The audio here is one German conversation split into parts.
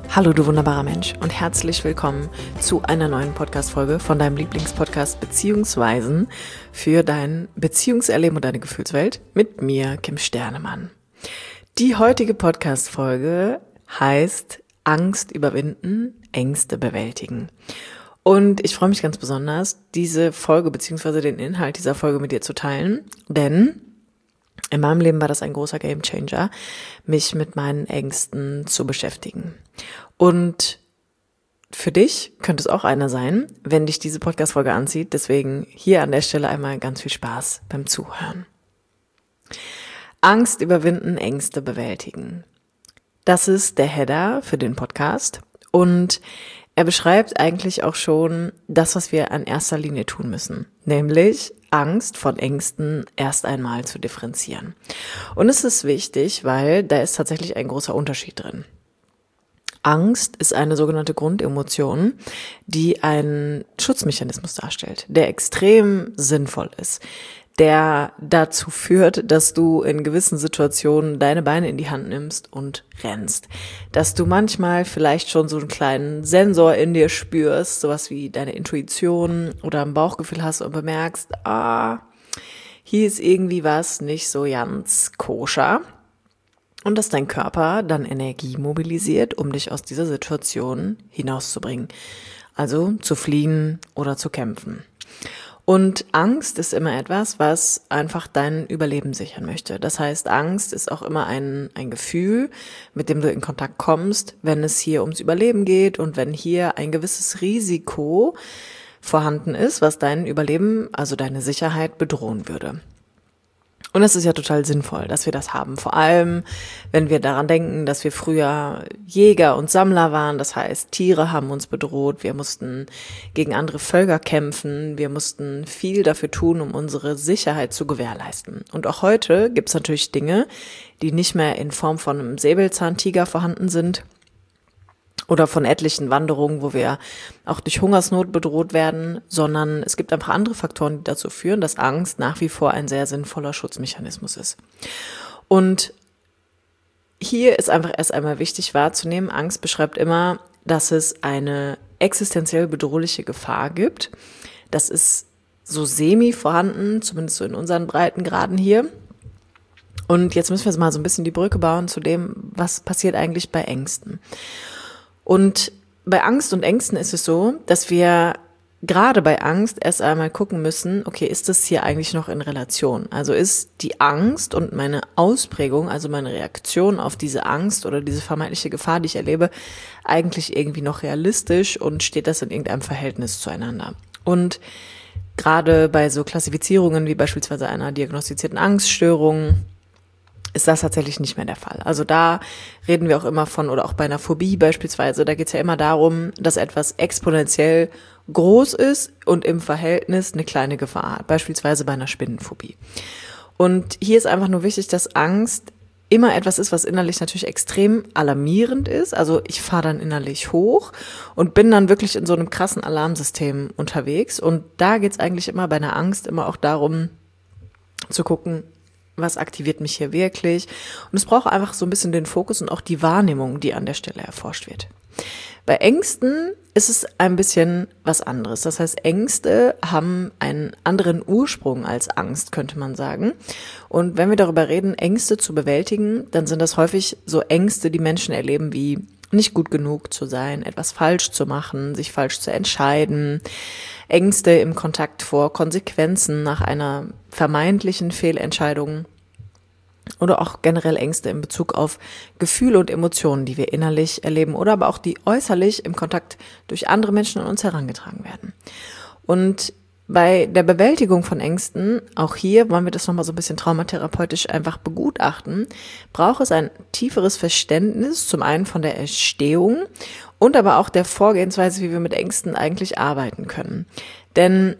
Hallo du wunderbarer Mensch und herzlich willkommen zu einer neuen Podcast-Folge von deinem Lieblingspodcast Beziehungsweisen für dein Beziehungserleben und deine Gefühlswelt mit mir, Kim Sternemann. Die heutige Podcast-Folge heißt Angst überwinden, Ängste bewältigen. Und ich freue mich ganz besonders, diese Folge bzw. den Inhalt dieser Folge mit dir zu teilen, denn in meinem Leben war das ein großer Gamechanger, mich mit meinen Ängsten zu beschäftigen. Und für dich könnte es auch einer sein, wenn dich diese Podcast-Folge anzieht. Deswegen hier an der Stelle einmal ganz viel Spaß beim Zuhören. Angst überwinden, Ängste bewältigen. Das ist der Header für den Podcast und er beschreibt eigentlich auch schon das, was wir an erster Linie tun müssen, nämlich Angst von Ängsten erst einmal zu differenzieren. Und es ist wichtig, weil da ist tatsächlich ein großer Unterschied drin. Angst ist eine sogenannte Grundemotion, die einen Schutzmechanismus darstellt, der extrem sinnvoll ist, der dazu führt, dass du in gewissen Situationen deine Beine in die Hand nimmst und rennst. Dass du manchmal vielleicht schon so einen kleinen Sensor in dir spürst, sowas wie deine Intuition oder ein Bauchgefühl hast und bemerkst, hier ist irgendwie was nicht so ganz koscher. Und dass dein Körper dann Energie mobilisiert, um dich aus dieser Situation hinauszubringen. Also zu fliehen oder zu kämpfen. Und Angst ist immer etwas, was einfach dein Überleben sichern möchte. Das heißt, Angst ist auch immer ein Gefühl, mit dem du in Kontakt kommst, wenn es hier ums Überleben geht und wenn hier ein gewisses Risiko vorhanden ist, was dein Überleben, also deine Sicherheit bedrohen würde. Und es ist ja total sinnvoll, dass wir das haben. Vor allem, wenn wir daran denken, dass wir früher Jäger und Sammler waren. Das heißt, Tiere haben uns bedroht. Wir mussten gegen andere Völker kämpfen. Wir mussten viel dafür tun, um unsere Sicherheit zu gewährleisten. Und auch heute gibt es natürlich Dinge, die nicht mehr in Form von einem Säbelzahntiger vorhanden sind. Oder von etlichen Wanderungen, wo wir auch durch Hungersnot bedroht werden, sondern es gibt einfach andere Faktoren, die dazu führen, dass Angst nach wie vor ein sehr sinnvoller Schutzmechanismus ist. Und hier ist einfach erst einmal wichtig wahrzunehmen, Angst beschreibt immer, dass es eine existenziell bedrohliche Gefahr gibt. Das ist so semi vorhanden, zumindest so in unseren Breitengraden hier. Und jetzt müssen wir mal so ein bisschen die Brücke bauen zu dem, was passiert eigentlich bei Ängsten. Und bei Angst und Ängsten ist es so, dass wir gerade bei Angst erst einmal gucken müssen, okay, ist das hier eigentlich noch in Relation? Also ist die Angst und meine Ausprägung, also meine Reaktion auf diese Angst oder diese vermeintliche Gefahr, die ich erlebe, eigentlich irgendwie noch realistisch und steht das in irgendeinem Verhältnis zueinander? Und gerade bei so Klassifizierungen wie beispielsweise einer diagnostizierten Angststörung ist das tatsächlich nicht mehr der Fall. Also da reden wir auch immer von, oder auch bei einer Phobie beispielsweise, da geht es ja immer darum, dass etwas exponentiell groß ist und im Verhältnis eine kleine Gefahr hat, beispielsweise bei einer Spinnenphobie. Und hier ist einfach nur wichtig, dass Angst immer etwas ist, was innerlich natürlich extrem alarmierend ist. Also ich fahre dann innerlich hoch und bin dann wirklich in so einem krassen Alarmsystem unterwegs. Und da geht es eigentlich immer bei einer Angst immer auch darum zu gucken, was aktiviert mich hier wirklich? Und es braucht einfach so ein bisschen den Fokus und auch die Wahrnehmung, die an der Stelle erforscht wird. Bei Ängsten ist es ein bisschen was anderes. Das heißt, Ängste haben einen anderen Ursprung als Angst, könnte man sagen. Und wenn wir darüber reden, Ängste zu bewältigen, dann sind das häufig so Ängste, die Menschen erleben, wie nicht gut genug zu sein, etwas falsch zu machen, sich falsch zu entscheiden, Ängste im Kontakt vor Konsequenzen nach einer vermeintlichen Fehlentscheidung oder auch generell Ängste in Bezug auf Gefühle und Emotionen, die wir innerlich erleben oder aber auch die äußerlich im Kontakt durch andere Menschen an uns herangetragen werden. Und bei der Bewältigung von Ängsten, auch hier wollen wir das nochmal so ein bisschen traumatherapeutisch einfach begutachten, braucht es ein tieferes Verständnis, zum einen von der Entstehung und aber auch der Vorgehensweise, wie wir mit Ängsten eigentlich arbeiten können. Denn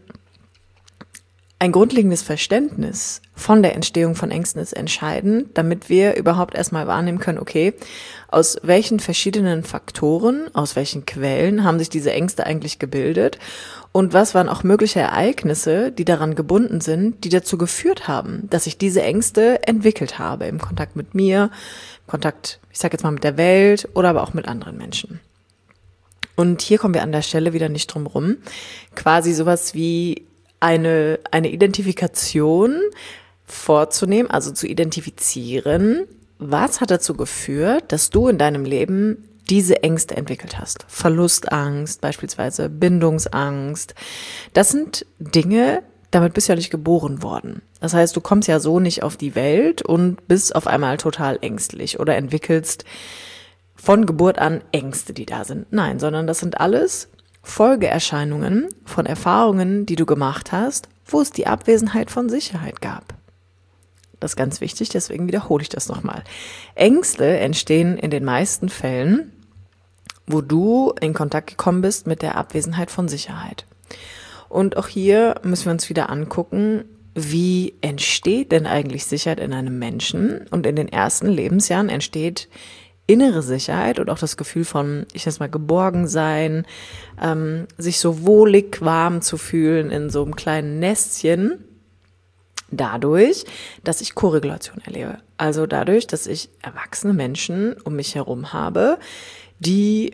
ein grundlegendes Verständnis von der Entstehung von Ängsten ist entscheidend, damit wir überhaupt erstmal wahrnehmen können, okay, aus welchen verschiedenen Faktoren, aus welchen Quellen haben sich diese Ängste eigentlich gebildet und was waren auch mögliche Ereignisse, die daran gebunden sind, die dazu geführt haben, dass ich diese Ängste entwickelt habe im Kontakt mit mir, Kontakt, ich sage jetzt mal mit der Welt oder aber auch mit anderen Menschen. Und hier kommen wir an der Stelle wieder nicht drum rum, quasi sowas wie eine Identifikation vorzunehmen, also zu identifizieren, was hat dazu geführt, dass du in deinem Leben diese Ängste entwickelt hast. Verlustangst, beispielsweise Bindungsangst. Das sind Dinge, damit bist du ja nicht geboren worden. Das heißt, du kommst ja so nicht auf die Welt und bist auf einmal total ängstlich oder entwickelst von Geburt an Ängste, die da sind. Nein, sondern das sind alles Folgeerscheinungen von Erfahrungen, die du gemacht hast, wo es die Abwesenheit von Sicherheit gab. Das ist ganz wichtig, deswegen wiederhole ich das nochmal. Ängste entstehen in den meisten Fällen, wo du in Kontakt gekommen bist mit der Abwesenheit von Sicherheit. Und auch hier müssen wir uns wieder angucken, wie entsteht denn eigentlich Sicherheit in einem Menschen? Und in den ersten Lebensjahren entsteht innere Sicherheit und auch das Gefühl von, ich nenne es mal, geborgen sein, sich so wohlig warm zu fühlen in so einem kleinen Nestchen, dadurch, dass ich Koregulation erlebe. Also dadurch, dass ich erwachsene Menschen um mich herum habe, die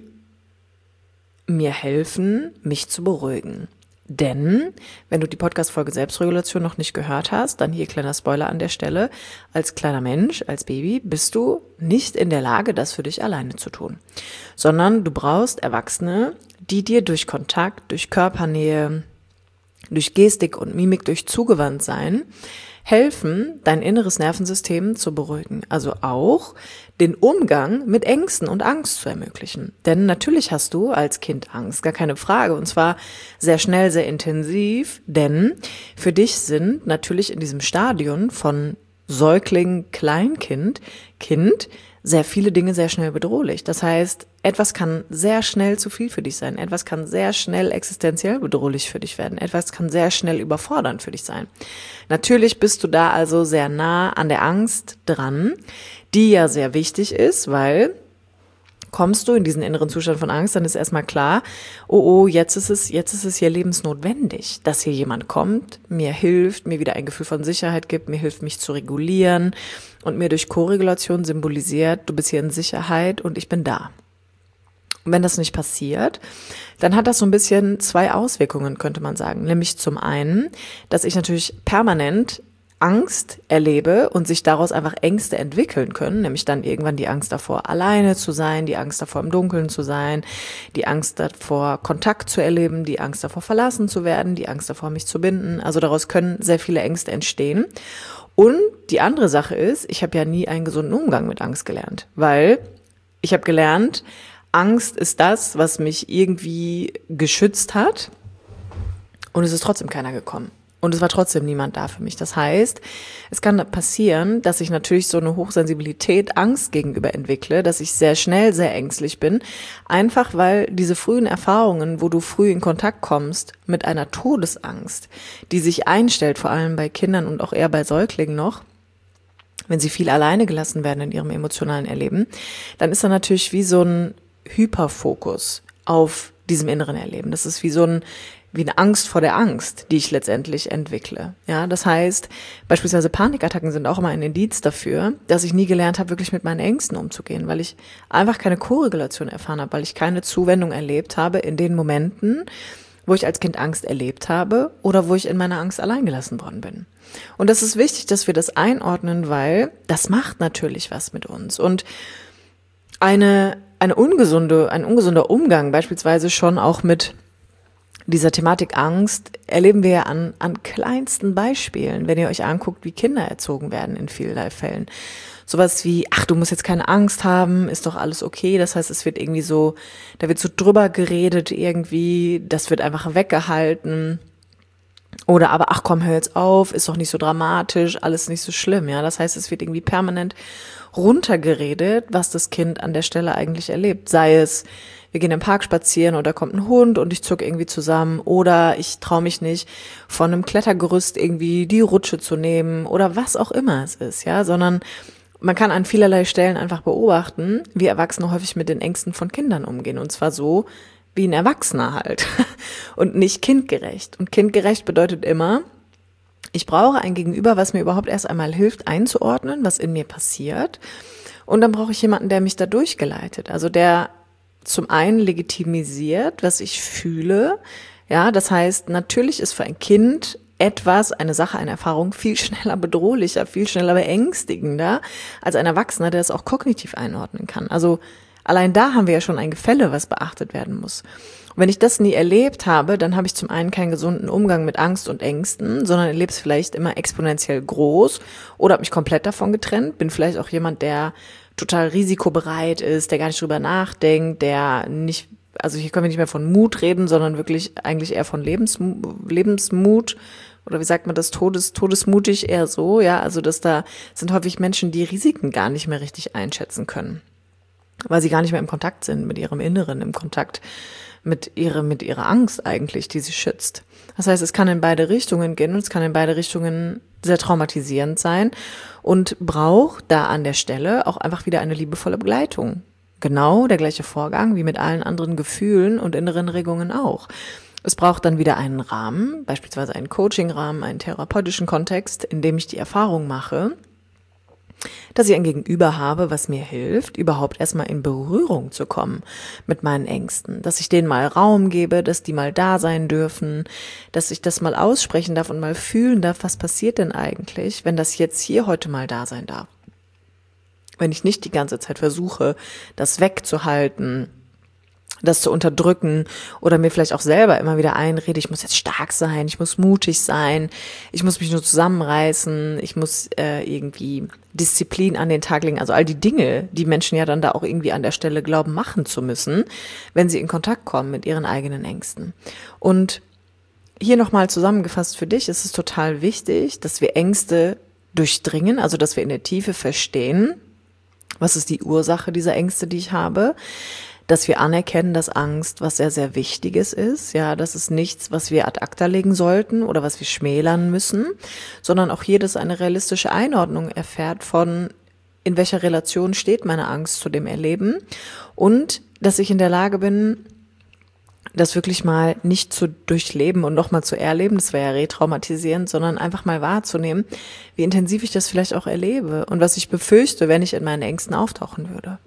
mir helfen, mich zu beruhigen. Denn, wenn du die Podcast-Folge Selbstregulation noch nicht gehört hast, dann hier kleiner Spoiler an der Stelle, als kleiner Mensch, als Baby, bist du nicht in der Lage, das für dich alleine zu tun. Sondern du brauchst Erwachsene, die dir durch Kontakt, durch Körpernähe, durch Gestik und Mimik, durch Zugewandtsein helfen, dein inneres Nervensystem zu beruhigen. Also auch den Umgang mit Ängsten und Angst zu ermöglichen. Denn natürlich hast du als Kind Angst, gar keine Frage. Und zwar sehr schnell, sehr intensiv. Denn für dich sind natürlich in diesem Stadion von Säugling, Kleinkind, Kind, sehr viele Dinge sehr schnell bedrohlich. Das heißt, etwas kann sehr schnell zu viel für dich sein. Etwas kann sehr schnell existenziell bedrohlich für dich werden. Etwas kann sehr schnell überfordernd für dich sein. Natürlich bist du da also sehr nah an der Angst dran, die ja sehr wichtig ist, weil kommst du in diesen inneren Zustand von Angst, dann ist erstmal klar, oh, jetzt ist es hier lebensnotwendig, dass hier jemand kommt, mir hilft, mir wieder ein Gefühl von Sicherheit gibt, mir hilft, mich zu regulieren und mir durch Koregulation symbolisiert, du bist hier in Sicherheit und ich bin da. Und wenn das nicht passiert, dann hat das so ein bisschen zwei Auswirkungen, könnte man sagen. Nämlich zum einen, dass ich natürlich permanent Angst erlebe und sich daraus einfach Ängste entwickeln können, nämlich dann irgendwann die Angst davor, alleine zu sein, die Angst davor, im Dunkeln zu sein, die Angst davor, Kontakt zu erleben, die Angst davor, verlassen zu werden, die Angst davor, mich zu binden. Also daraus können sehr viele Ängste entstehen. Und die andere Sache ist, ich habe ja nie einen gesunden Umgang mit Angst gelernt, weil ich habe gelernt, Angst ist das, was mich irgendwie geschützt hat und es ist trotzdem keiner gekommen. Und es war trotzdem niemand da für mich. Das heißt, es kann passieren, dass ich natürlich so eine Hochsensibilität Angst gegenüber entwickle, dass ich sehr schnell sehr ängstlich bin, einfach weil diese frühen Erfahrungen, wo du früh in Kontakt kommst mit einer Todesangst, die sich einstellt, vor allem bei Kindern und auch eher bei Säuglingen noch, wenn sie viel alleine gelassen werden in ihrem emotionalen Erleben, dann ist da natürlich wie so ein Hyperfokus auf diesem inneren Erleben. Das ist wie eine Angst vor der Angst, die ich letztendlich entwickle. Ja, das heißt, beispielsweise Panikattacken sind auch immer ein Indiz dafür, dass ich nie gelernt habe, wirklich mit meinen Ängsten umzugehen, weil ich einfach keine Koregulation erfahren habe, weil ich keine Zuwendung erlebt habe in den Momenten, wo ich als Kind Angst erlebt habe oder wo ich in meiner Angst allein gelassen worden bin. Und das ist wichtig, dass wir das einordnen, weil das macht natürlich was mit uns. Und ein ungesunder Umgang beispielsweise schon auch mit dieser Thematik Angst erleben wir ja an kleinsten Beispielen, wenn ihr euch anguckt, wie Kinder erzogen werden in vielerlei Fällen. Sowas wie, ach, du musst jetzt keine Angst haben, ist doch alles okay. Das heißt, es wird irgendwie so, da wird so drüber geredet irgendwie, das wird einfach weggehalten. Oder aber, ach komm, hör jetzt auf, ist doch nicht so dramatisch, alles nicht so schlimm, ja. Das heißt, es wird irgendwie permanent runtergeredet, was das Kind an der Stelle eigentlich erlebt. Sei es, wir gehen im Park spazieren oder kommt ein Hund und ich zuck irgendwie zusammen oder ich traue mich nicht, von einem Klettergerüst irgendwie die Rutsche zu nehmen oder was auch immer es ist, ja, sondern man kann an vielerlei Stellen einfach beobachten, wie Erwachsene häufig mit den Ängsten von Kindern umgehen und zwar so, wie ein Erwachsener halt und nicht kindgerecht. Und kindgerecht bedeutet immer, ich brauche ein Gegenüber, was mir überhaupt erst einmal hilft einzuordnen, was in mir passiert Und dann brauche ich jemanden, der mich da durchgeleitet, also der zum einen legitimisiert, was ich fühle. Ja, das heißt, natürlich ist für ein Kind etwas, eine Sache, eine Erfahrung viel schneller bedrohlicher, viel schneller beängstigender als ein Erwachsener, der es auch kognitiv einordnen kann. Also allein da haben wir ja schon ein Gefälle, was beachtet werden muss. Und wenn ich das nie erlebt habe, dann habe ich zum einen keinen gesunden Umgang mit Angst und Ängsten, sondern erlebe es vielleicht immer exponentiell groß oder habe mich komplett davon getrennt, bin vielleicht auch jemand, der total risikobereit ist, der gar nicht drüber nachdenkt, der nicht, also hier können wir nicht mehr von Mut reden, sondern wirklich eigentlich eher von Lebensmut oder wie sagt man das, todesmutig eher so, ja, also dass da sind häufig Menschen, die Risiken gar nicht mehr richtig einschätzen können, weil sie gar nicht mehr im Kontakt sind mit ihrem Inneren, im Kontakt mit ihrer Angst eigentlich, die sie schützt. Das heißt, es kann in beide Richtungen gehen und es kann in beide Richtungen sehr traumatisierend sein und braucht da an der Stelle auch einfach wieder eine liebevolle Begleitung. Genau der gleiche Vorgang wie mit allen anderen Gefühlen und inneren Regungen auch. Es braucht dann wieder einen Rahmen, beispielsweise einen Coaching-Rahmen, einen therapeutischen Kontext, in dem ich die Erfahrung mache, dass ich ein Gegenüber habe, was mir hilft, überhaupt erstmal in Berührung zu kommen mit meinen Ängsten, dass ich denen mal Raum gebe, dass die mal da sein dürfen, dass ich das mal aussprechen darf und mal fühlen darf, was passiert denn eigentlich, wenn das jetzt hier heute mal da sein darf. Wenn ich nicht die ganze Zeit versuche, das wegzuhalten, das zu unterdrücken oder mir vielleicht auch selber immer wieder einrede, ich muss jetzt stark sein, ich muss mutig sein, ich muss mich nur zusammenreißen, ich muss irgendwie Disziplin an den Tag legen, also all die Dinge, die Menschen ja dann da auch irgendwie an der Stelle glauben, machen zu müssen, wenn sie in Kontakt kommen mit ihren eigenen Ängsten. Und hier nochmal zusammengefasst für dich, ist es total wichtig, dass wir Ängste durchdringen, also dass wir in der Tiefe verstehen, was ist die Ursache dieser Ängste, die ich habe, dass wir anerkennen, dass Angst was sehr, sehr Wichtiges ist. Ja, das ist nichts, was wir ad acta legen sollten oder was wir schmälern müssen, sondern auch hier, dass eine realistische Einordnung erfährt von, in welcher Relation steht meine Angst zu dem Erleben und dass ich in der Lage bin, das wirklich mal nicht zu durchleben und nochmal zu erleben, das wäre ja retraumatisierend, sondern einfach mal wahrzunehmen, wie intensiv ich das vielleicht auch erlebe und was ich befürchte, wenn ich in meinen Ängsten auftauchen würde.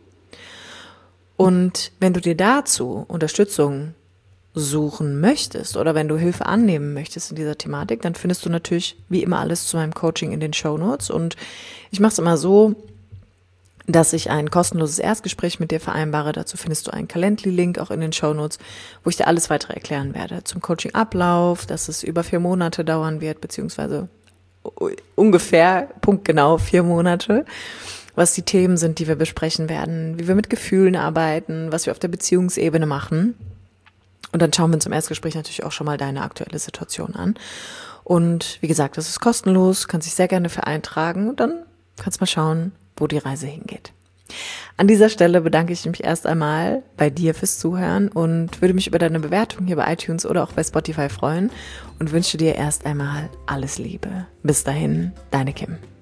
Und wenn du dir dazu Unterstützung suchen möchtest oder wenn du Hilfe annehmen möchtest in dieser Thematik, dann findest du natürlich wie immer alles zu meinem Coaching in den Shownotes. Und ich mache es immer so, dass ich ein kostenloses Erstgespräch mit dir vereinbare. Dazu findest du einen Calendly-Link auch in den Shownotes, wo ich dir alles weitere erklären werde. Zum Coaching-Ablauf, dass es über 4 Monate dauern wird, beziehungsweise ungefähr, punktgenau 4 Monate. Was die Themen sind, die wir besprechen werden, wie wir mit Gefühlen arbeiten, was wir auf der Beziehungsebene machen. Und dann schauen wir uns im Erstgespräch natürlich auch schon mal deine aktuelle Situation an. Und wie gesagt, das ist kostenlos, kannst dich sehr gerne für eintragen und dann kannst mal schauen, wo die Reise hingeht. An dieser Stelle bedanke ich mich erst einmal bei dir fürs Zuhören und würde mich über deine Bewertung hier bei iTunes oder auch bei Spotify freuen und wünsche dir erst einmal alles Liebe. Bis dahin, deine Kim.